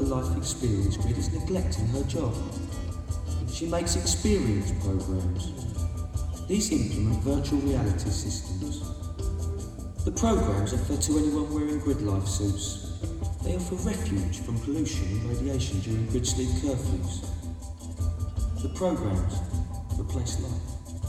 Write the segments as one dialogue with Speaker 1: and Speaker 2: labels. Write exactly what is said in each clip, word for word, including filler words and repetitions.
Speaker 1: life experience grid is neglecting her job. She makes experience programs. These implement virtual reality systems. The programs are for to anyone wearing grid life suits. They offer refuge from pollution and radiation during grid sleep curfews. The programs replace life.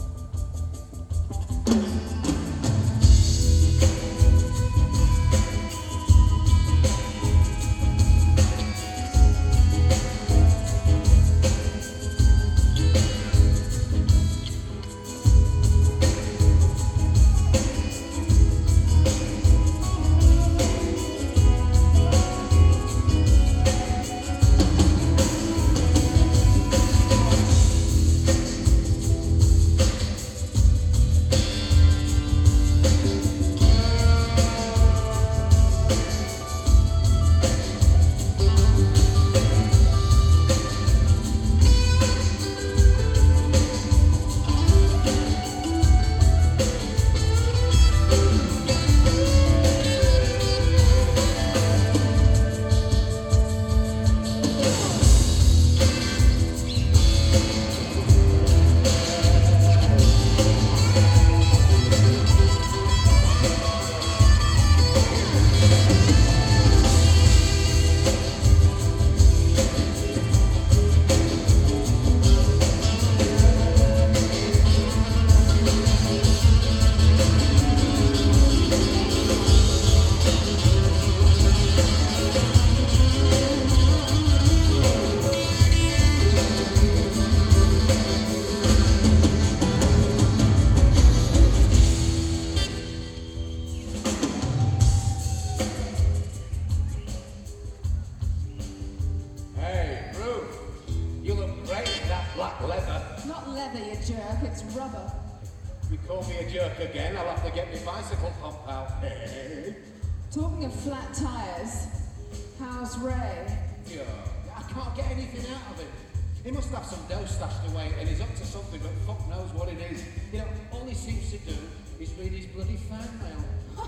Speaker 2: Talking of flat tyres, how's Ray?
Speaker 3: Yeah, I can't get anything out of him. He must have some dough stashed away and he's up to something, but fuck knows what it is. You know, all he seems to do is read his bloody fan mail.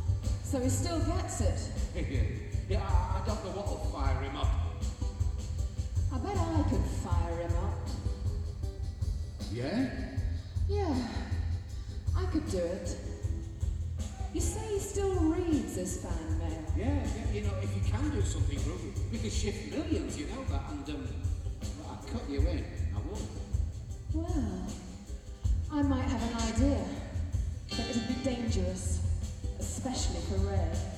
Speaker 2: So he still gets it?
Speaker 3: Yeah, I, I don't know what'll fire him up.
Speaker 2: I bet I could fire him up.
Speaker 3: Yeah?
Speaker 2: Yeah, I could do it. You say he still reads his fan mail?
Speaker 3: Yeah, yeah, you know, if you can do something, Ruby, we could shift millions, you know that, and um, I'd cut you in, I would.
Speaker 2: Well, I might have an idea, but it'd be dangerous, especially for Ray.